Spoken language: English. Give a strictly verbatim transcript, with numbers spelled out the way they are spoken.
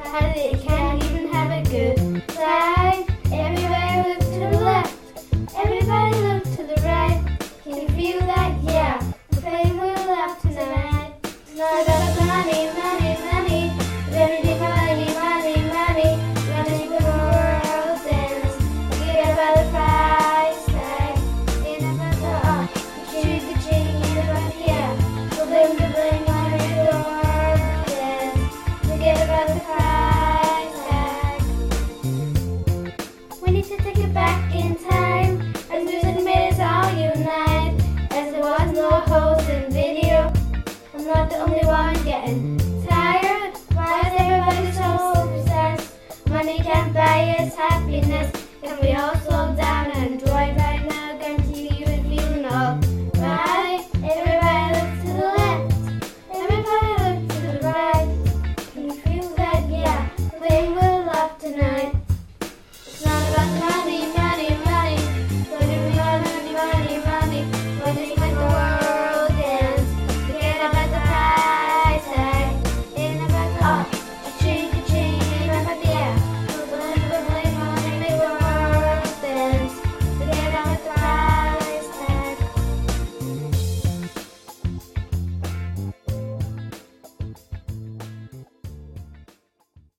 how they can't even have a good time. Everybody look to the left, everybody look to the right. Can you feel that? Yeah, we're playing with love tonight. Not about money, money, money. Everything money, money, money. Running the world dance. Forget about the price tag. In about the uh, shoot the ching in about yeah. The bling, the bling on your door dance. Forget about the price tag. We need to take it back in time. As music made us all unite. As there was no host in video. I'm not the only one getting tired. Why is everybody so obsessed? Money can't buy us happiness. Can we all slow down and enjoy right now? Guarantee you and feeling alright. Everybody look to the left, everybody look to the right. Can you feel that? Yeah, playing